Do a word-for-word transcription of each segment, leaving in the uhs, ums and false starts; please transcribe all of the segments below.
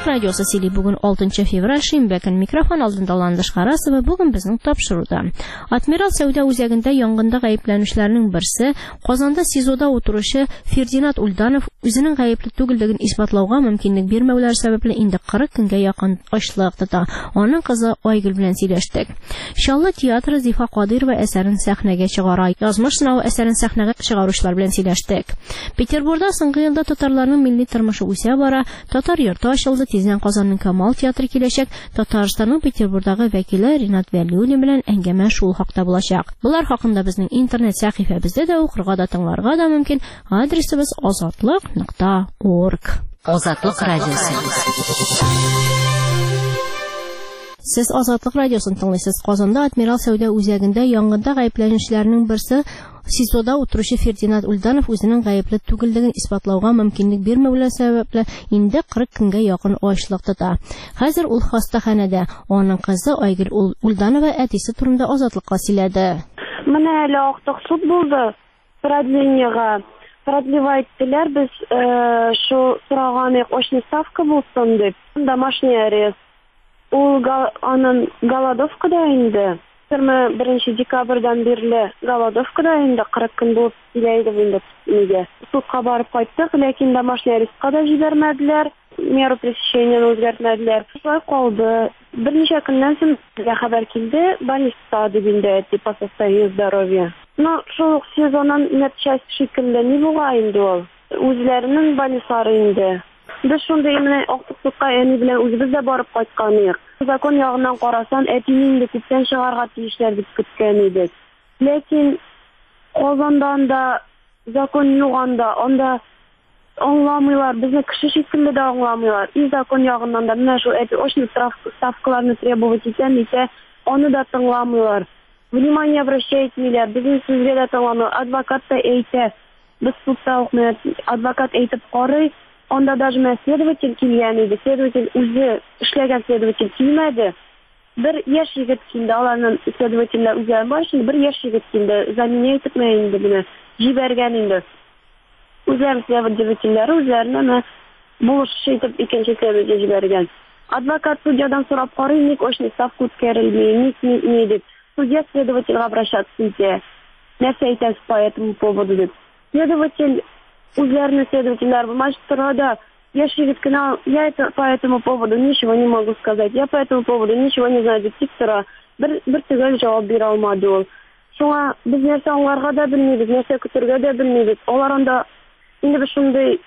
Азатлык радиосы сөйли бүген алтынчы февраль шимбә көн микрофон алдында Ландыш Харасова бүген безнең тапшыруда. Адмирал Сәүдә үзәгендә янгында гаепләнүчләрнең берсе Казанда СИЗОда утыручы Фердинанд Ульданов үзенең гаепле түгеллеген исбатлауга мөмкинлек бирмәүләр сәбәпле инде кырык көнгә якын ачлык тота. Аның кызы Айгөл белән сөйләштек. Шалла театры Зифа Кадырова әсәрен сәхнәгә чыгара. Язмыш сынавы әсәрен сәхнәгә чыгаручылар белән сөйләштек. Петербургда соңгы елда татарларның милли тормышы үсә бара. Татар йорты ачылды, тиздән Казанның Камал театры киләчәк. Татарстанның Петербургдагы вәкиле Ринат Вәлиуллин белән әңгәмә шул хакта булачак. Булар хакында безнең интернет сәхифәбездә дә укырга да тыңларга да мөмкин. Адресыбыз азатлык нокта орг. Азатлык радиосы. Сез Азатлык радиосын тыңлыйсыз. Казанда Адмирал Сәүдә үзәгендә янгында гаепләнүчләрнең берсе СИЗОда утыручы Фердинанд Ульданов үзенең гаепле түгеллеген исбатлауга мөмкинлек бирмәүләр сәбәпле инде кырык көнгә якын ачлык тота. Хәзер ул хастаханәдә. Аның кызы Айгөл Ульданова әтисе турында Азатлыкка сөйләде. Менә әле актык суд булды. Продлениягә продлевать иттеләр, без шу сораган очный ставка булсын дип. Домашний арест. Ул аның голодовкада инде. yigirma birinchi dekabrdan beri голодовкада инде кырык көн булып килә иде инде нигә. Судка барып кайттык, ләкин домашний арестка да җибәрмәделәр. Меру пресечения үзгәртмәделәр. Шулай калды. Берничә көннән соң безгә хәбәр килде, больница дип инде, по состоянию здоровья. Но шул сезоннан нәтиҗәсе шикелле ни була инде ул. Үзләренең больницалары инде. Без шунда именно актыклыкка әни белән үзебез дә барып кайтканбыз. Закон ягыннан карасаң, әтине инде күптән чыгарга тиешләр дип көткән идек. Ләкин Казандан да закон юганда, анда аңламыйлар, безне кеше шикелле дә аңламыйлар. И закон ягыннан да менә шул эти очный ставкаларны требовать итәм исә, аны да тыңламыйлар. Внимание обращать итмиләр, безнең сүзгә дә тыңламыйлар. Адвокат та әйтә, без судта укмый, адвокат әйтеп карый. Анда даже следователь килгән иде. Следователь үзе эшләгән следователь килмәде. Бер яшь егет килде, аларның следовательләр үзләре бар өчен бер яшь егет килде. Заминә итепме инде менә җибәргән инде. Үзләре следовательләре үзләренә булыш итеп икенче следователь җибәргән. Адвокат судьядан сорап карый, ник очный ставка үткәрелми, ник ни дип. Судья следовательгә обращаться итә. Нәрсә әйтәсез по этому поводу дип. Следователь Үзләрне следовательләр магистрада яшь егет кенә, я это по этому поводу ничего не могу сказать. Я по этому поводу ничего не знаю дип тора. Бер бер төгәл җавап бирә алмады ул. Шуңа без нәрсә аңларга да белмибез, нәрсә көтәргә дә белмибез. Алар анда инде без шундый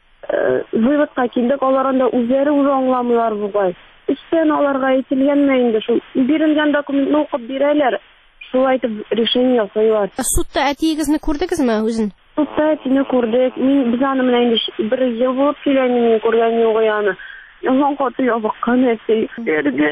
выводка килдек, алар анда үзләре үзе аңламыйлар бугай. Үстән аларга әйтелгәнме инде шул бирелгән документны укып бирәләр. Шулай итеп решение ясыйлар. Судта әтиегезне күрдегезме үзен? Судта әтине күрдек. Мин без аны менә инде бер ел булып килгәнне күргән юк яны. Язган каты ябыккан әти. Бергә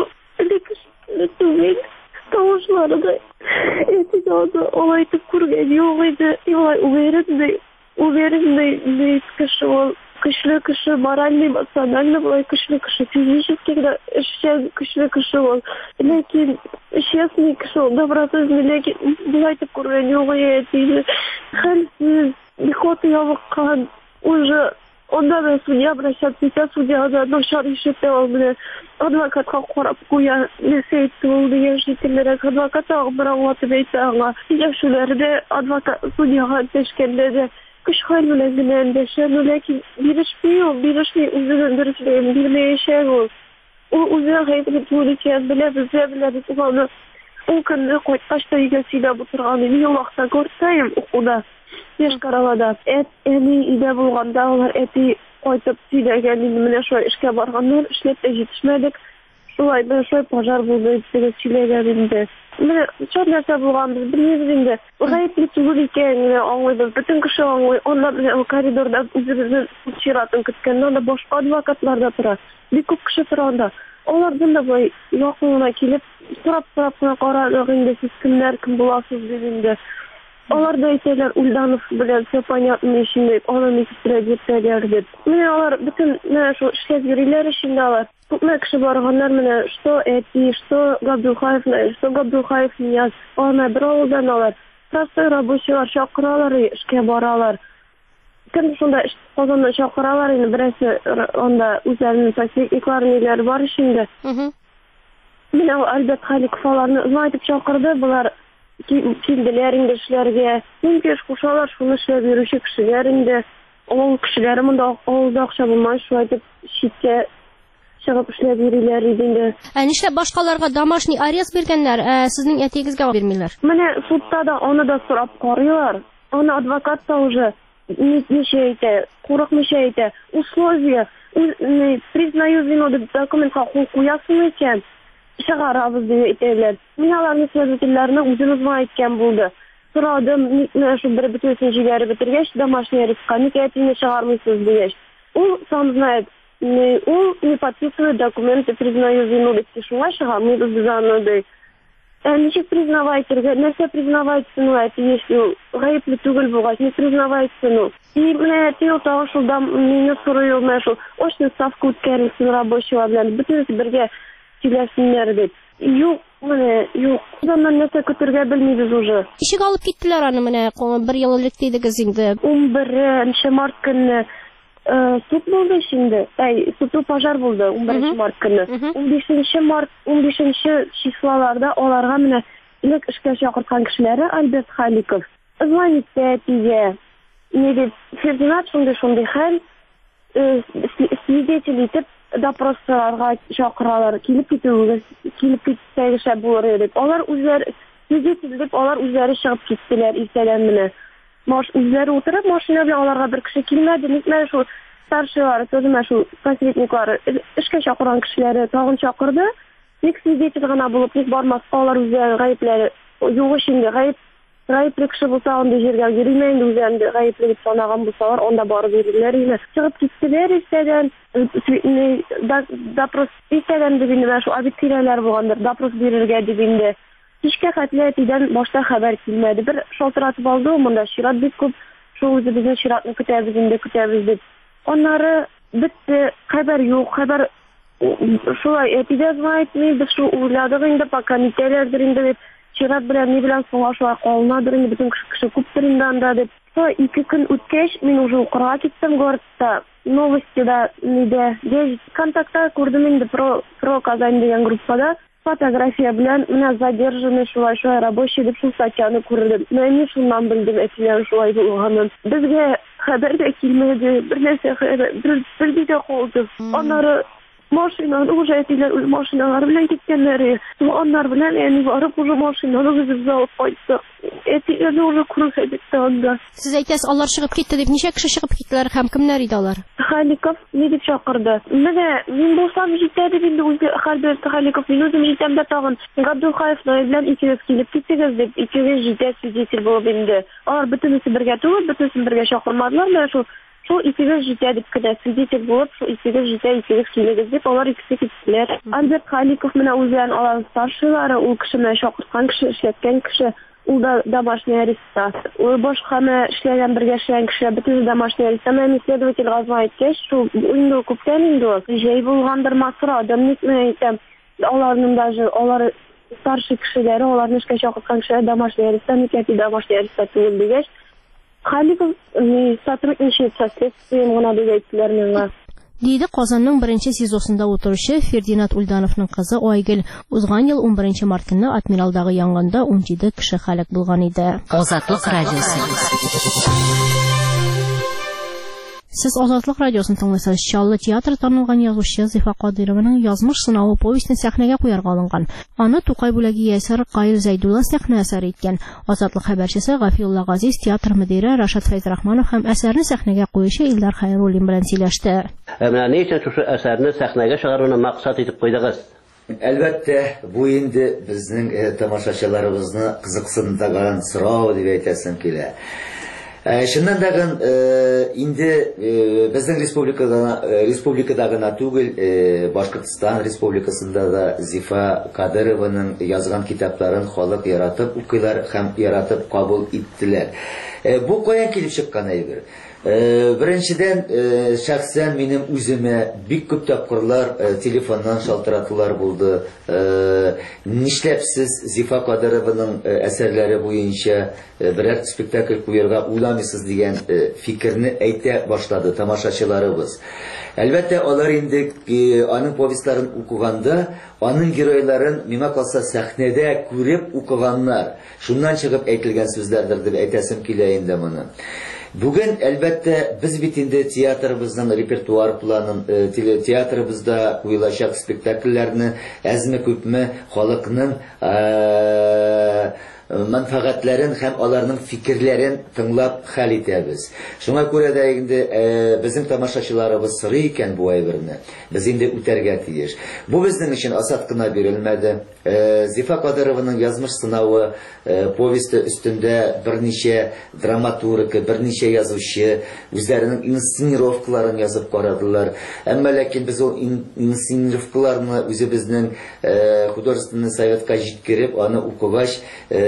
элекке түгел. Тавышлары да әти да алай итеп күргән юк иде. Алай уверенный, уверенный кеше ул. Көчле кеше, моральный, эмоциональный булай көчле кеше, физически да эшчән көчле кеше ул. Ләкин честный кеше ул, добросовестный, ләкин булай итеп күргән юк әти. Хәлсез, бихоты ябыккан, уже онда да судья обращаться итә, судья да начар ишетә ул белән. Адвокатка карап куя, нәрсә әйтте ул дигән шикеллерәк. Адвокат бер аңлатып әйтә аңа. Яшүләрдә адвокат судьяга төшкәндә дә көч хәл белән генә эндәшә, ләкин бирешми ул, бирешми, үзенең дөресен бирмәячәк ул. Ул үзе гаепле түгел белә, безгә белә дип аны. Ул көнне кайткач та өйгә сөйләп утырган иде. Мин вакытта күрсәм укуда, Яшкаралада. Эт әни өйдә булганда алар әти кайтып сөйләгән инде, менә шулай эшкә барганнар, эшләп тә җитешмәдек. Шулай да шулай пожар булды дип сөйләгән инде. Менә шул нәрсә булган без белмибез инде. Гаепле түгел икәнен аңлыйбыз. Бөтен кеше аңлый. Анда белән коридорда үзебезнең чиратын көткәндә анда башка адвокатлар да тора. Бик күп кеше тора анда. Алардан да бай якынына килеп сорап-сорап кына карадык инде, сез кемнәр, кем буласыз дип инде. Алар да әйтәләр, Ульданов белән все понятно ишинде, аны никистрәп җитәләр дип. Менә алар бөтен менә шул эшләп йөриләр өчен алар. Күпме кеше барганнар менә, что эти, что Габдулхаев, что Габдулхаев Нияз, аны бер авылдан алар. Простой рабочийлар чакыралар, эшкә баралар. Кем шунда Казаннан чакыралар инде, берсе анда үзләренең посредниклары бар ишинде. Менә Альберт Халиков аларны озайтып чакырды, булар килделәр инде эшләргә. Нинди кушалар, шуны эшләп йөрүче кешеләр инде. Ул кешеләр монда авылда акча булмай, шулай дип читкә чыгып эшләп йөриләр инде. Ә нишләп башкаларга домашний арест биргәннәр, ә сезнең әтигезгә бирмиләр? Менә судта да аны да сорап карыйлар. Аны адвокат та уже ничә әйтә, курыкмыйча әйтә. Условия, признаю вину дип документка кул куясың икән, чыгарабыз дип әйтәләр. Мин аларның следовательләрне үзебез әйткән булды. Сорадым, менә шу бер бөтенсен җибәреп бетергәч, домашний арестка ник әтине чыгармыйсыз дигәч. Ул сам знает, ул не подписывает документы, признаю вину дип шуңа чыгармыйбыз без аны ди. Ничек признавайтырга, нәрсә признавайтсың, әти, если гаепле түгел булгач, не признавайтсың. И менә әти тагы шулда мине сорый, менә шул очный ставка үткәрелсен рабочийлар белән, бөтенесе бергә сөйләсеннәр дип. Юк, менә юк. Заман нәрсә көтәргә белмибез уже. Ишек алып киттеләр аны менә бер ел элек дидегез инде. он беренче март көнне суд булды инде. Ай, суду пожар булды он беренче март көнне. он бишенче март, он бишенче числоларда аларга менә элек эшкә чакырткан кешеләре Альберт Халиков. Звонитте тигә. Не дип, Фердинанд шундый шундый хәл, свидетель итеп допросларга чакыралар. Килеп китүгез, килеп китсәгез булыр дип. Алар үзләр свидетель дип алар үзләре чыгып киттеләр иртәдән менә. Маш үзләре утырып, машина белән аларга бер кеше килмәде. Нитмә шул старшылар, төземә шул посредниклары, эшкә чакырган кешеләре тагын чакырды. Ник свидетель гына булып, ник бармас, алар үзләре гаепләре юк инде, гаеп гаепле кеше булса, анда җиргә йөрмәй инде, үзләрен гаепле дип санаган булсалар, анда барып йөриләр инде. Чыгып киттеләр иртәдән, допрос иртәдән дип инде шул абитирияләр булгандыр, допрос бирергә дип инде. Кичкә хәтле әтидән башта хәбәр килмәде. Бер шалтыратып алды, монда чират бик күп. Шул үзебезне чиратны көтәбез инде, көтәбез дип. Аннары бетте, хәбәр юк, хәбәр шулай әтидә әйтми, без шул уйладык инде, пока нитәләрдер инде дип. Чират белән ни белән соңга шулай калынадыр инде, бөтен кеше күптер инде анда дип. So ике көн үткәч, мин уже укырга киттем городта. Новостида, нидә, гәзит контактта күрдем инде про про Казань дигән группада. Фотография белән менә задержанный шулай шулай рабочий дип шул статьяны күрдем. Менә шуннан белдем әтиләр шулай булганын. Безгә хәбәр дә килмәде, бер нәрсә хәбәр, бер дигә калды. Аннары машинаны уже әтиләр үз машиналары белән киткәннәр. Аннар белән әни барып уже машинаны үзебез алып кайттык. Әтиләрне уже күрсәтте анда. Сез әйтәсез, алар чыгып китте дип, ничә кеше чыгып киттеләр һәм кемнәр иде алар? Халиков ни дип чакырды. Менә мин булсам җитә дип инде үзе Альберт Халиков мин үзем җитәм дә тагын Габдулхаев белән икегез килеп киттегез дип, икегез җитә свидетель булып инде. Алар бөтенесе бергә түгел, бөтенесен бергә чакырмадылар, менә шул шул икегез җитә дип кенә свидетель булып, шул икегез җитә, икегез килегез дип алар икесе киттеләр. Альберт Халиков менә үзен алар старшылары, ул кеше менә чакырткан кеше, эшләткән кеше, ул да домашний арестта. Ул башка менә эшләгән бергә эшләгән кеше, бөтен домашний арестта. Менә следователь газма әйткәч, шул инде күптән инде ул. Җәй булгандыр, масырадым, нитмә әйтәм. Аларның даже алар старший кешеләре, аларны эшкә чакырткан кешеләр домашний арестта, никәти домашний арестта түгел дигәч, Халиков не сотрудничает со следствием, гына дип әйттеләр миңа. Диде Казанның беренче СИЗОсында утыручы Фердинанд Ульдановның кызы Айгөл. Узган ел он беренче март көнне Адмиралдагы янгында он җиде кеше һәлак булган иде. Азатлык радиосы. Сез Азатлык радиосын тыңлыйсыз. Чаллы театры танылган язучы Зифа Кадырованың язмыш сынавы повестен сәхнәгә куярга алынган. Аны Тукай бүләге ясәр Каил Зәйдулла сәхнә әсәре иткән. Азатлык хәбәрчесе Гафиулла Газиз, театр мөдире Рашат Фәйзрахманов һәм әсәрне сәхнәгә куючы Илдар Хәйруллин белән сөйләште. Менә ни өчен шушы әсәрне сәхнәгә чыгаруны максат итеп куйдыгыз? Әлбәттә, бу инде безнең тамашачыларыбызны кызыксындырган сорау дип әйтәсем килә. Шуннан да инде безнең республикада республикада гына түгел, Башкортстан республикасында да Зифа Кадырованың язган китапларын халык яратып укыйлар һәм яратып кабул иттеләр. Бу каян килеп чыккан әйбер? Беренчедән, шәхсән минем үземә бик күп тапкырлар телефоннан шалтыратулар булды. Нишләп сез Зифа Кадырованың әсәрләре буенча берәр спектакль куярга уйламыйсыз дигән фикерне әйтә башлады тамашачыларыбыз. Әлбәттә, алар инде аның повестларын укыганда, аның геройларын миңа калса сәхнәдә күреп укыганнар. Шуннан чыгып әйтелгән сүзләрдер дип әйтәсем килә инде моны. Бүген, әлбәттә, без бит инде театрыбызның репертуар планын, театрыбызда куелачак спектакльләрне әзме күпме халыкның мәнфәгатьләрен һәм аларның фикерләрен тыңлап хәл итәбез. Шуңа күрә дә инде безнең тамашачыларыбыз сорый икән бу әйберне. Без инде үтәргә тиеш. Бу безнең өчен асат кына бирелмәде. Зифа Кадырованың язмыш сынавы повесте өстендә берничә драматург, берничә язучы үзләренең инсценировкаларын язып карадылар. Әмма ләкин без ул инсценировкаларны үзебезнең художественный советка җиткереп, аны укыгач,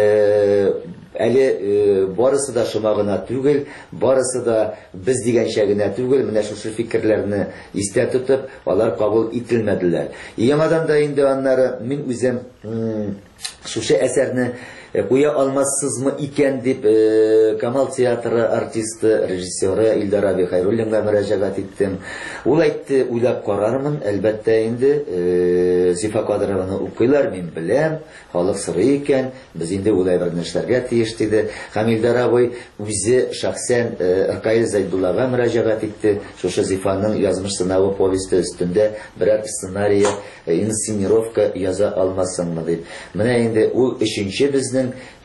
әле барысы да шума гына түгел, барысы да без дигәнчә генә түгел, менә шушы фикерләрне истә тотып, алар кабул ителмәделәр. Яңадан да инде аннары мин үзем шушы әсәрне куя алмассызмы икән дип Камал театры артисты, режиссеры Илдар Аби Хайруллинга мөрәҗәгать иттем. Ул әйтте, уйлап карармын, әлбәттә инде Зифа Кадырованы укыйлар, мин беләм, халык сорый икән, без инде ул әйберне эшләргә тиеш диде. Һәм Илдар абый үзе шәхсән Ркаил Зайдуллага мөрәҗәгать итте, шушы Зифаның язмыш сынавы повесте өстендә берәр сценарий, инсценировка яза алмассыңмы дип. Менә инде ул өченче безнең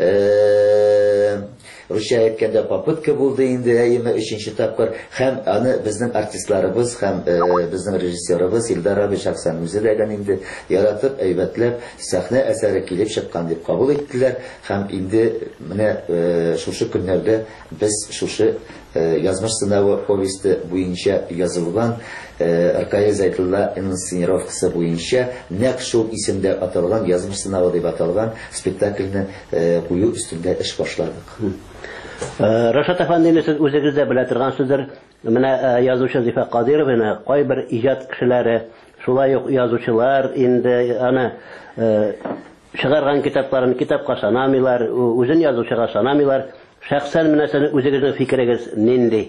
Русча әйткәндә попытка булды инде, әйеме өченче тапкыр, һәм аны безнең артистларыбыз һәм безнең режиссерыбыз Илдар Аби шәхсән үзе дә инде яратып, әйбәтләп сәхнә әсәре килеп чыккан дип кабул иттеләр, һәм инде менә шушы көннәрдә без шушы язмыш сынавы повесте буенча язылган Ркаил Зайдулла инсценировкасы буенча нәкъ шул исемдә аталган язмыш сынавы дип аталган спектакльне кую үстендә эш башладык. Рашат әфәнди, сез үзегез дә белә торгансыздыр, менә язучы Зифа Кадырованы кайбер иҗат кешеләре, шулай ук язучылар инде аны чыгарган китапларын китапка санамыйлар, үзен язучыга санамыйлар. Шәхсән менә сезнең үзегезнең фикерегез нинди?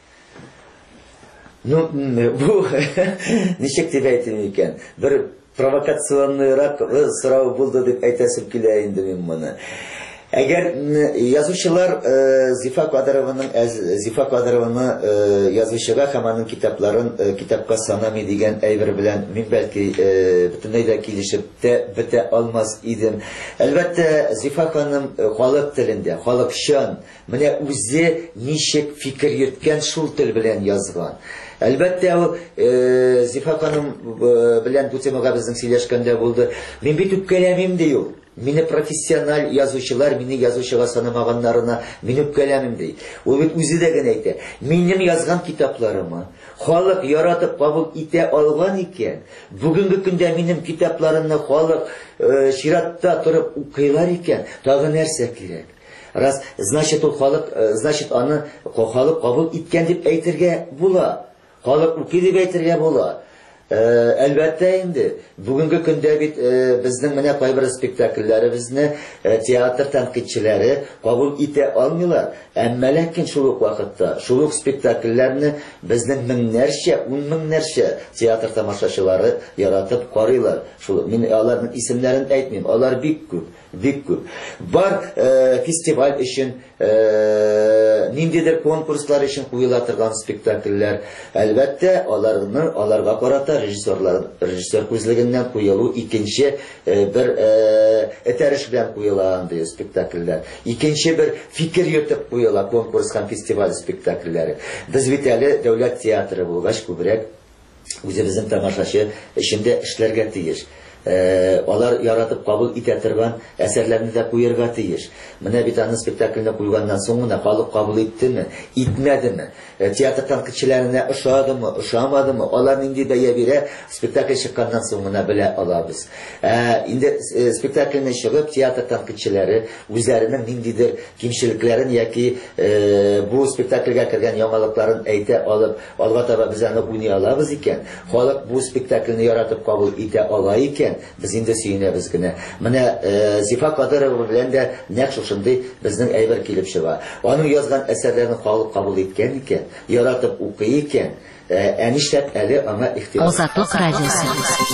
Ну, бу ничек дип әйтим икән? Бер провокационныйрак сорау булды дип әйтәсем килә инде мин моны. Әгәр язучылар Зифа Кадырованың Зифа Кадырованы язучыга һәм аның китапларын китапка санамый дигән әйбер белән мин бәлки бөтенләй дә килешеп тә бетә алмас идем. Әлбәттә, Зифа ханым халык телендә, халыкчан, менә үзе ничек фикер йөрткән шул тел белән язган. Әлбәттә, ул Зифа ханым белән бу темага безнең сөйләшкәндә булды. Мин бит үпкәләмим ди ул. Мине профессиональ язучылар, мине язучыга санамаганнарына мин үпкәләмим ди. Ул бит үзе дә генә әйтә. Минем язган китапларымы халык яратып кабул итә алган икән. Бүгенге көндә минем китапларымны халык чиратта торып укыйлар икән. Тагы нәрсә кирәк? Раз, значит, ул халык, значит, аны халык кабул иткән дип әйтергә була. Халык укый дип әйтергә була. Әлбәттә инде, бүгенге көндә бит безнең менә кайбер спектакльләребезне театр тәнкыйтьчеләре кабул итә алмыйлар. Әмма ләкин шул ук вакытта, шул ук спектакльләрне безнең меңнәрчә, ун меңнәрчә театр тамашачылары яратып карыйлар. Шул мин аларның исемнәрен әйтмим, алар бик күп, бик күп. Бар фестиваль өчен, ниндидер конкурслар өчен куела торган спектакльләр. Әлбәттә, аларны аларга карата режиссерлар режиссер күзлегеннән куелу икенче бер этәреш белән куела андый спектакльләр. Икенче бер фикер йөртеп куела конкурс һәм фестиваль спектакльләре. Без бит әле дәүләт театры булгач күбрәк үзебезнең тамашачы эшендә эшләргә тиеш. алар яратып кабул итә торган әсәрләрне дә куярга тиеш. Менә бит аны спектакльне куйганнан соң гына халык кабул иттеме, итмәдеме, театр тәнкыйтьчеләренә ошадымы, ошамадымы, алар нинди бәя бирә, спектакль чыкканнан соң гына белә алабыз. Инде спектакльне чыгып, театр тәнкыйтьчеләре үзләренең ниндидер кимчелекләрен яки бу спектакльгә кергән яңалыкларын әйтә алып, алга таба без аны уйный алабыз икән, халык бу спектакльне яратып кабул итә ала икән, без инде сөенәбез генә. Менә Зифа Кадырова белән дә нәкъ шушындый безнең әйбер килеп чыга. Аның язган әсәрләрен халык кабул иткән икән, яратып укый икән, ә нишләп әле аңа ихтирам? Азатлык радиосы.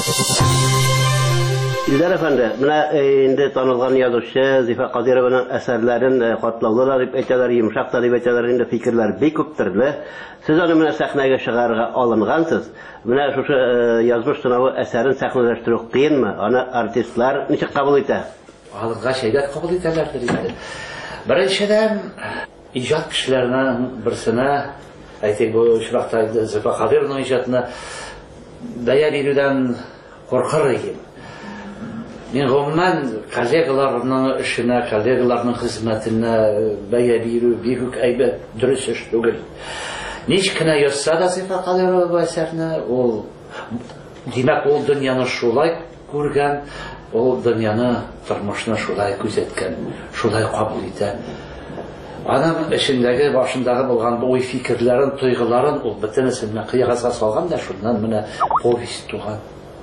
Илдар әфәнде, менә инде танылган язучы Зифа Кадырованың әсәрләрен катлаулы дип әйтәләр, йомшак та дип әйтәләр, инде фикерләр бик күп төрле. Сез аны менә сәхнәгә чыгарга алынгансыз. Менә шушы язмыш сынавы әсәрен сәхнәләштерү кыенмы? Аны артистлар ничек кабул итә? Алынга шәйдәт кабул итәләрдер инде. Беренчедән, иҗат кешеләренең берсенә, әйтик, бу очракта Зифа Кадырованың иҗатына бәя бирүдән куркыр идем. Мин гомумән коллегаларның эшенә, коллегаларның хезмәтенә бәя бирү бик әйбәт, дөрес эш түгел. Ничек кенә язса да Зифа Кадырова әсәрне, ул димәк ул дөньяны шулай күргән, ул дөньяны, тормышны шулай күзәткән, шулай кабул итә. Аның эшендәге, башындагы булган бу уй фикерләрен, тойгыларын ул бөтенесен кыягазга салган да, шуннан менә повесть туган.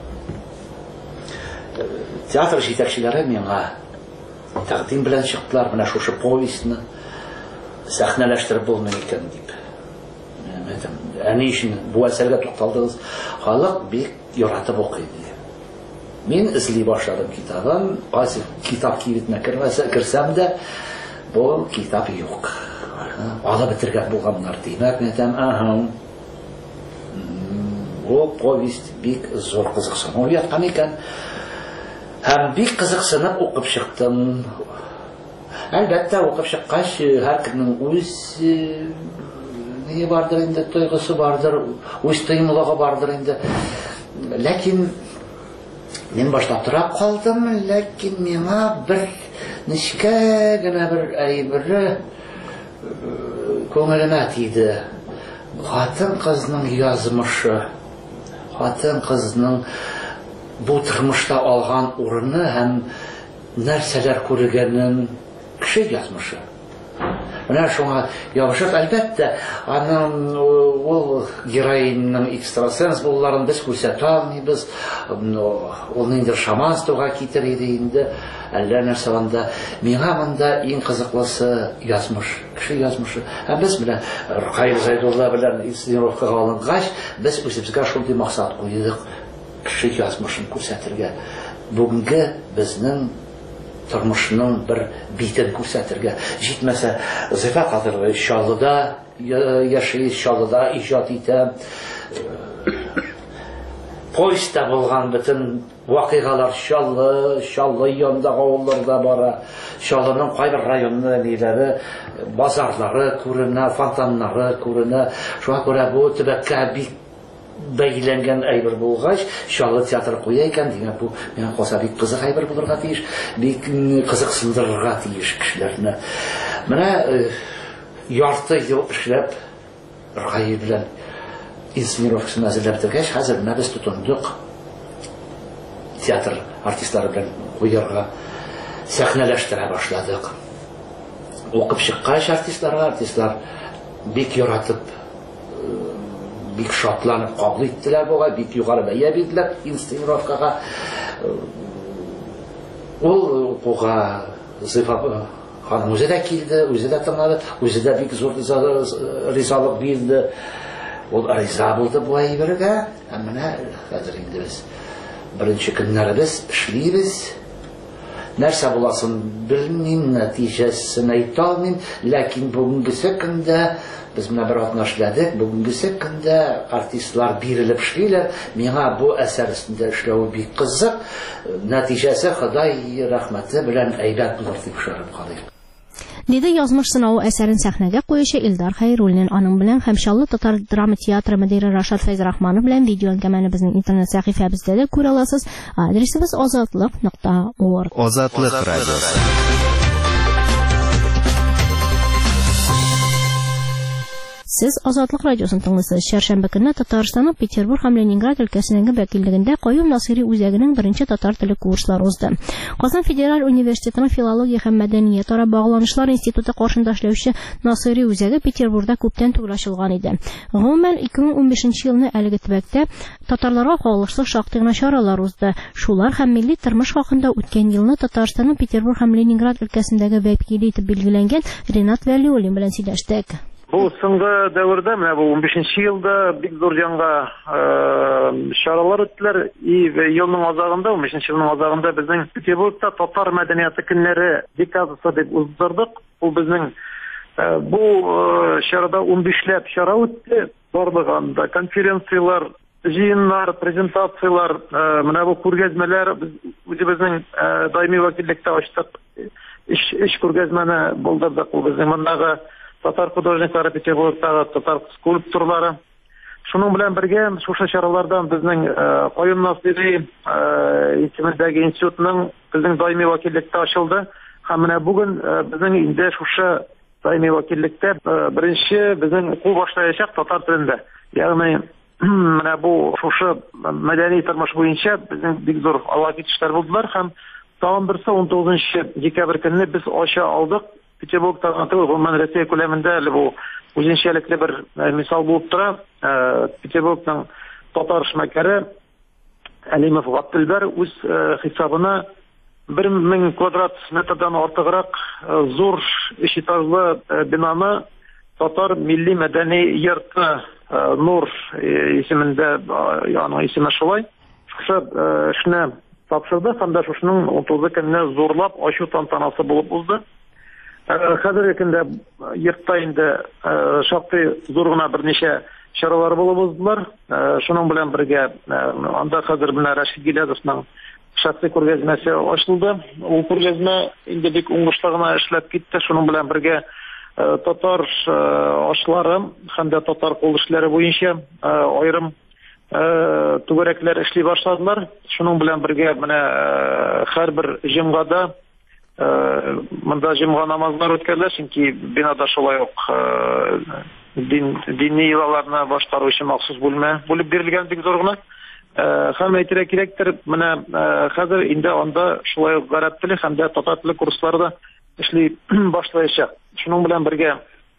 Театр җитәкчеләре миңа тәкъдим белән чыктылар, менә шушы повестьны сәхнәләштереп булмый икән дип. Әни өчен бу әсәргә тукталдыгыз. Халык бик яратып укый. Мин эзли башладым китабын, кайсы китап кибетенә керсәм дә, бу китап юк. Алып бетергән булганнар димәк, мәтәм, аһа. Бу повесть бик зур кызыксыну яткан икән. Һәм бик кызыксынып укып чыктым. Әлбәттә, укып чыккач, һәркемнең үз не бардыр инде, тойгысы бардыр, үз тыймлыгы бардыр инде. Ләкин мин башта турап калдым, ләкин миңа бер нечкә генә бер әйбере күңелемә тиде. Хатын кызның язмышы, хатын кызның бу тормышта алган урыны һәм нәрсәләр күргәнен, кеше язмышы. Менә шуңа ябышып, әлбәттә, аның ул героинның экстрасенс булуларын без күрсәтә алмыйбыз. Ул нинди шаманствога китер иде инде, әллә нәрсә анда. Миңа монда иң кызыклысы язмыш, кеше язмышы. Һәм без белән Рукай Зайдулла белән инсценировкага алынгач, без үзебезгә шундый максат куйдык, кеше язмышын күрсәтергә. Бүгенге безнең тормышның бер битен күрсәтергә. Җитмәсә, Зифа Кадырова Чаллыда яши, Чаллыда иҗат итә. Повестьта булган бөтен вакыйгалар Чаллы, Чаллы янындагы авылларда бара. Чаллының кайбер районны ниләре, базарлары күренә, фонтаннары күренә. Шуңа күрә бу төбәккә бик бәйләнгән әйбер булгач, Чаллы театры куя икән, дигән бу миңа калса бик кызык әйбер булырга тиеш, бик кызыксындырырга тиеш кешеләрне. Менә ярты ел эшләп, Рукай белән инсценировкасын әзерләп бетергәч, хәзер менә без тотындык театр артистлары белән куярга, сәхнәләштерә башладык. Укып чыккач артистларга, артистлар бик яратып, бик шатланып кабул иттеләр буга, бик югары бәя бирделәр инсценировкага. Ул укуга Зифа ханым үзе дә килде, үзе дә тыңлады, үзе дә бик зур ризалык бирде. Ул риза булды бу әйбергә. Һәм менә хәзер инде без беренче көннәребез эшлибез. Нәрсә буласын белмим, нәтиҗәсен әйтә алмыйм, ләкин бүгенгесе көндә без менә бер атна эшләдек. Бүгенгесе көндә артистлар бирелеп эшлиләр. Миңа бу әсәр өстендә эшләү бик кызык. Нәтиҗәсе Ходай рәхмәте белән әйбәт булыр дип шәреп калыйм. Диде язмыш сынавы әсәрен сәхнәгә куючы Илдар Хәйруллин. Аның белән Хәмшаллы татар драма театры мөдире Рашат Фәйзрахманов белән видео әңгәмәне безнең интернет сәхифәбездә дә күрә аласыз. Адресыбыз азатлык нокта орг. Азатлык радиосы. Сез Азатлык радиосын тыңлыйсыз. Чәршәмбе көнне Татарстанның Петербург һәм Ленинград өлкәсенең вәкиллегендә Каюм Насыйри үзәгенең беренче татар теле курслары узды. Казан Федераль университетының филология һәм мәдәният ара багланышлар институты каршында эшләүче Насыйри үзәге Петербургда күптән түгел ачылган иде. Гомумән ике мең унбишенче елны әлеге төбәктә татарларга кагылышлы шактый гына чаралар узды. Шулар һәм милли тормыш хакында үткән елны Татарстанның Петербург һәм Ленинград өлкәсендәге вәкиле итеп билгеләнгән Ринат Вәлиуллин белән сөйләштек. Бу соңгы дәвердә, менә бу унбишенче елда бик зур җанга чаралар үттеләр. И елның азагында, унбишенче елның азагында безнең Петербургта татар мәдәнияты көннәре декадасы дип уздырдык. Ул безнең бу чарада унбишләп чара үтте. Барлыгында конференциялар, җыеннар, презентациялар, менә бу күргәзмәләр үзебезнең даими вәкиллектә ачтык. Эш эш күргәзмәне булдырдык. Ул безнең мондагы татар художниклары Петербургтагы татар скульпторлары. Шуның белән бергә шушы чаралардан безнең Каюм Насыйри исемендәге институтның безнең даими вәкиллектә ачылды. Һәм менә бүген безнең инде шушы даими вәкиллектә беренче безнең уку башлаячак татар телендә. Ягъни менә бу шушы мәдәни тормыш буенча безнең бик зур алакитләр булдылар һәм тагын берсе он тугызынчы декабрь көнне без ача алдык. Петербургта гомумән Россия күләмендә бу үзенчәлекле бер мисал булып тора. Петербургның татар эшмәкәре Әлимов Габделбәр үз хисабына бер мең квадрат метрдан артыграк зур эшитажлы бинаны татар милли мәдәни йорты Нур исемендә, яны исеме шулай, шушы эшне тапшырды һәм дә шушының он тугызы көнне зурлап ачу тантанасы булып узды. Хәзерге көндә йортта инде шактый зур гына берничә чаралар булып уздылар. Шуның белән бергә анда хәзер менә Рәшит Гилязовның шәхси күргәзмәсе ачылды. Ул күргәзмә инде бик уңышлы гына эшләп китте. Шуның белән бергә татар ашлары һәм дә татар кул эшләре буенча аерым түгәрәкләр эшли башладылар. Шуның белән бергә менә һәрбер җомгада монда җомга намазлар үткәрелә, чөнки бинада шулай ук дин дини йолаларны башкаручы махсус бүлмә булып бирелгән бик зур гына. Һәм әйтергә кирәктер, менә хәзер инде анда шулай ук гарәп теле һәм дә татар теле курслары да эшли башлаячак. Шуның белән бергә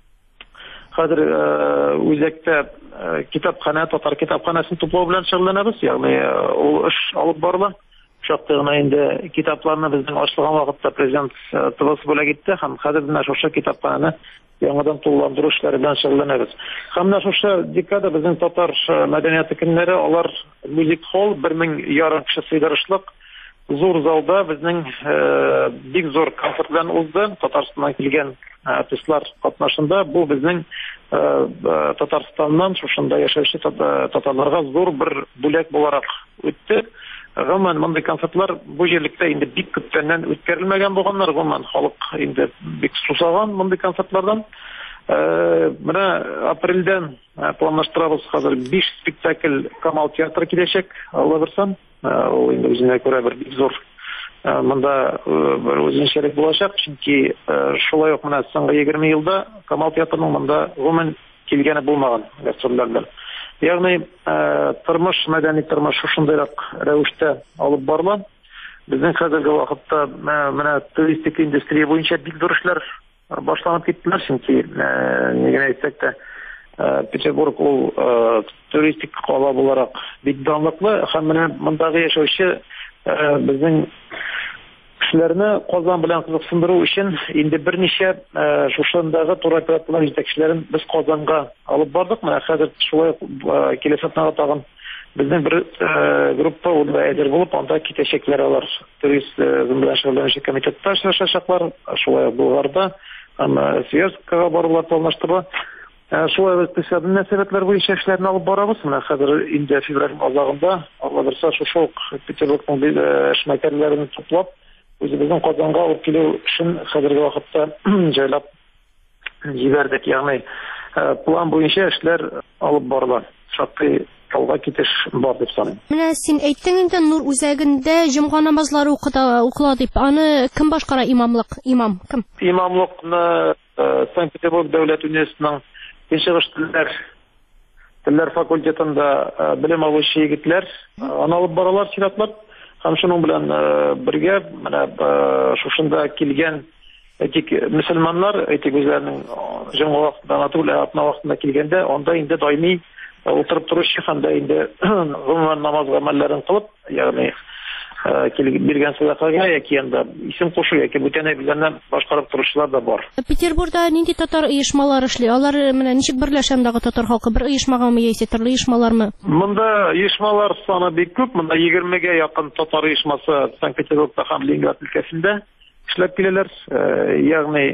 хәзер үзәктә китапханә, татар китапханәсен туплау белән шөгыльләнәбез, ягъни ул эш алып барыла. Шактый гына инде китапларны безнең ачылган вакытта президент тылысы бүләк итте һәм хәзер менә шушы китапханәне яңадан тулыландыру эшләре белән шөгыльләнәбез. Һәм менә шушы декада безнең татар мәдәнияты көннәре, алар музик холл бер мең ярым кеше сыйдырышлык зур залда безнең бик зур концерт белән узды. Татарстаннан килгән артистлар катнашында бу безнең Татарстаннан шушында яшәүче татарларга зур бер бүләк буларак үтте. Гомумән мондый концертлар бу җирлектә инде бик күптәннән үткәрелмәгән булганнар. Гомумән халык инде бик сусаган мондый концертлардан. Менә апрельдән планлаштырабыз хәзер биш спектакль Камал театры киләчәк. Алла бирсен, ул инде үзенә күрә бер бик зур монда бер үзенчәлек булачак, чөнки шулай ук менә соңгы егерме елда Камал театрының монда гомумән килгәне булмаган гастрольләрдән. Ягъни тормыш, мәдәни тормыш шушындайрак рәвештә алып барыла. Безнең хәзерге вакытта менә туристик индустрия буенча бик зур эшләр башланып киттеләр, чөнки нигә әйтсәк тә Петербург ул туристик кала буларак бик данлыклы һәм менә мондагы яшәүче безнең кешеләрне Казан белән кызыксындыру өчен инде берничә шушындагы туроператорлар җитәкчеләрен без Казанга алып бардык. Менә хәзер шулай киләсе атнага тагын безнең бер группа урында әзер булып, анда китәчәкләр алар. Туризм белән шөгыльләнүче комитетта эшләшәчәкләр, шулай Булгарда һәм Связкага барулар планлаштырыла. Шулай икътисади мөнәсәбәтләр буенча эшләрне алып барабыз. Менә хәзер инде февраль азагында Алла бирсә шушы Петербургның эшмәкәрләрен туплап үзебезнең Казанга алып килү эшен хәзерге вакытта җайлап җибәрдек. Ягъни план буенча эшләр алып барыла. Шактый алга китеш бар дип саныйм. Менә син әйттең инде Нур үзәгендә җомга намазлары укыта укыла дип. Аны кем башкара, имамлык? Имам кем? Имамлыкны Санкт-Петербург дәүләт университетының Көнчыгыш телләр телләр факультетында белем алучы егетләр аны алып баралар чиратлап. Һәм шуның белән бергә менә шушында килгән әйтик мөселманнар, әйтик үзләренең җомга вакытында, түгел, атна вакытында килгәндә, анда инде даими утырып торучы һәм дә инде гомумән намаз гамәлләрен кылып, ягъни биргән садакага яки анда исем кушу яки бүтән әйберләрне башкарып торучылар да бар. Петербургда нинди татар оешмалары эшли? Алар менә ничек берләшәндәге татар халкы бер оешмагамы яисә төрле оешмалармы? Монда оешмалар саны бик күп. Монда егермегә якын татар оешмасы Санкт-Петербургда һәм Ленинград өлкәсендә эшләп киләләр. Ягъни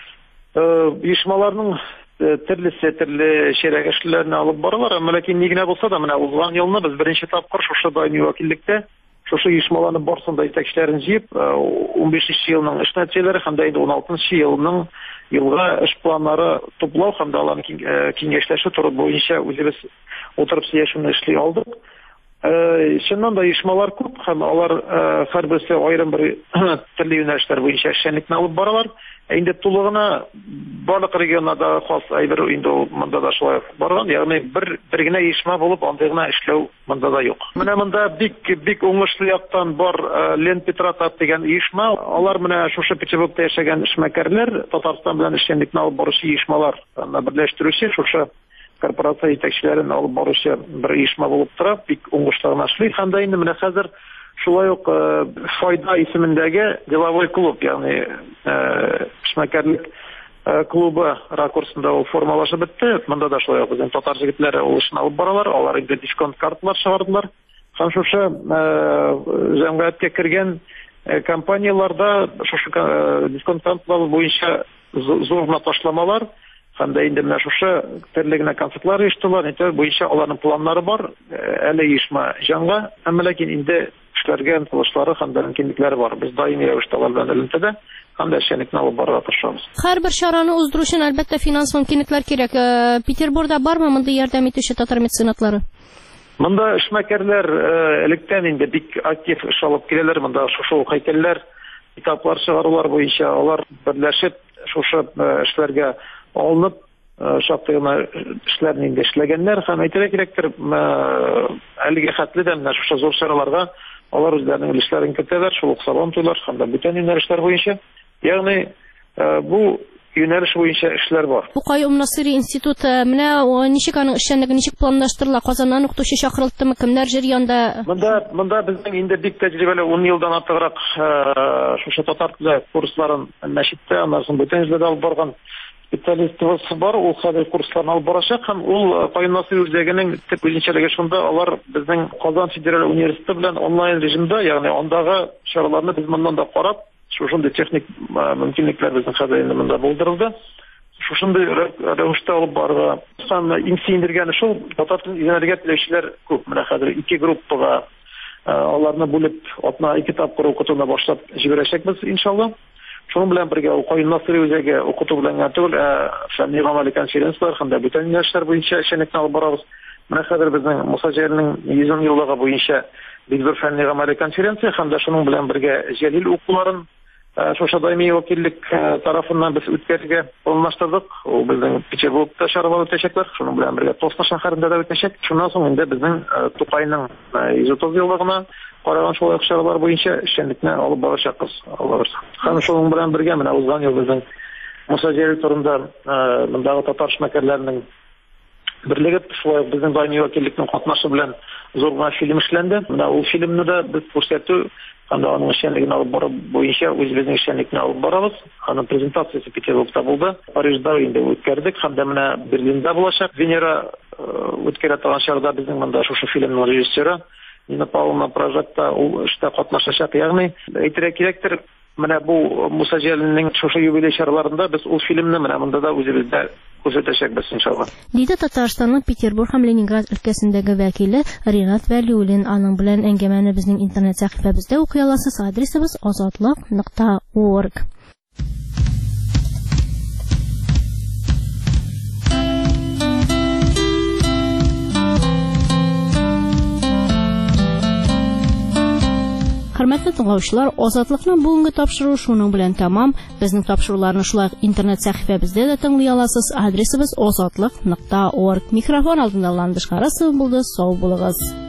оешмаларның төрлесе төрле шәрәк эшләрне алып баралар. Әмма ләкин ни генә булса да, менә узган елны без беренче тапкыр шушы даими вәкиллектә шушы оешмаларны барсында итәкчеләрен җыеп, унбишенче елның эш нәтиҗәләре һәм дә ун алтынчы елның елга эш планнары туплау һәм дә аларны киңәшләшү туры буенча үзебез утырып сөйләшүне эшли алдык. Чыннан да оешмалар күп һәм алар һәрберсе аерым бер төрле юнәлешләр буенча эшчәнлекне алып баралар. Инде тулыгына барлык регионнарда хас әйбер инде монда да шулай барган. Ягъни бер бер генә оешма булып, анда гына эшләү монда да юк. Менә монда бик бик уңышлы яктан бар Лен Петратов дигән оешма. Алар менә шушы Петербургта яшәгән эшмәкәрләр, Татарстан белән эшчәнлекне алып баручы оешмалар берләштерүче шушы корпорация итәкчеләрен алып баручы бер оешма булып тора. Бик уңышлы гына эшли. Һәм дә инде менә хәзер шулай ук Файда исемендәге деловой клуб, ягъни эшмәкәрлек клубы ракурсында ул формалашып бетте. Монда да шулай ук безнең татар җегетләре ул эшне алып баралар. Алар инде дисконт карталар чыгардылар. Һәм шушы җәмгыятькә кергән компанияларда шушы дисконт карталар буенча зур ташламалар һәм дә инде менә шушы төрле генә концертлар оештыралар. Инде буенча аларның планнары бар. Әле оешма җанга, әмма ләкин инде эшләргә омтылышлары һәм дә мөмкинлекләре бар. Без даими рәвештә алар белән элемтәдә һәм дә эшчәнлекне алып барырга тырышабыз. Һәрбер чараны уздыру өчен әлбәттә финанс мөмкинлекләр кирәк. Петербургда бармы мондый ярдәм итүче татар меценатлары? Монда эшмәкәрләр электән инде бик актив эш алып киләләр. Монда шушы һәйкәлләр, китаплар чыгарулар буенча алар берләшеп шушы эшләргә алынып, шактый гына эшләрне инде эшләгәннәр һәм әйтергә кирәктер, әлегә хәтле дә менә шушы зур чараларга алар үзләренең эшләрен кертәләр, шул ук сабан туйлар һәм дә бүтән юнәлешләр буенча. Ягъни бу юнәлеш буенча эшләр бар. Тукай Умнасыйри институты менә ничек аның эшчәнлеге ничек планлаштырыла? Казаннан укытучы чакырылдымы? Кемнәр җырьянда? Монда монда безнең инде бик тәҗрибәле ун елдан артыграк шушы татар теле курсларын мәчеттә, аннан соң бүтән җирдә алып барган специалистыбыз бар. Ул хәзер курсларны алып барачак һәм ул Кайнасый үзәгенең төп үзенчәлеге шунда, алар безнең Казан федераль университеты белән онлайн режимда, ягъни андагы чараларны без моннан да карап, шушындый техник мөмкинлекләр безнең хәзер инде монда булдырылды. Шушындый рәвештә алып барырга һәм инсиндергән шул татар телен өйрәнергә теләүчеләр күп. Менә хәзер ике группага аларны бүлеп, атна ике тапкыр укытуны башлап җибәрәчәкбез иншалла. Шуның белән бергә ул Кайнасый үзәге укыту белән генә түгел, фәнни гамәли конференциялар һәм дә бүтән юнәлешләр буенча эшчәнлекне алып барабыз. Менә хәзер безнең Муса Җәлилнең йөз еллыгы буенча бик зур фәнни гамәли конференция һәм дә шуның белән бергә Җәлил укуларын шушы даими вәкиллек тарафыннан без үткәрергә планлаштырдык. Ул безнең Петербургта чаралар үтәчәкләр, шуның белән бергә Тосно шәһәрендә дә үтәчәк. Шуннан соң инде безнең Тукайның йөз утыз еллыгына караган шулай чаралар буенча эшчәнлекне алып барачакбыз. Һәм шуның белән бергә менә узган ел безнең Муса Җәлил турында мондагы татар эшмәкәрләренең берлегеп, шулай безнең даими вәкиллекнең катнашы белән зур гына фильм эшләнде. Менә ул фильмны да без күрсәтү һәм дә аның эшчәнлеген алып бару буенча үзебезнең эшчәнлекне алып барабыз. Аның презентациясе Петербургта булды. Парижда инде үткәрдек һәм дә менә Берлиндә булачак. Венера үткәрә торган чорда безнең монда шушы фильмның режиссеры Нина Павловна Прожекта ул эштә катнашачак. Ягъни әйтергә кирәктер, менә бу Муса Җәлилнең шушы юбилей чараларында без ул фильмны менә монда да үзебездә күрсәтәчәкбез иншалла. Диде Татарстанның Петербург һәм Ленинград өлкәсендәге вәкиле Ринат Вәлиуллин. Аның белән әңгәмәне безнең интернет сәхифәбездә укый аласыз. Адресыбыз азатлык нокта орг. Хөрмәтле тыңлаучылар, Азатлыкның бүгенге тапшыруы шуның белән тәмам. Безнең тапшыруларны шулай интернет сәхифәбездә дә тыңлый аласыз. Адресыбыз азатлык нокта орг. Микрофон алдында Ландыш Харасова булды. Сау булыгыз.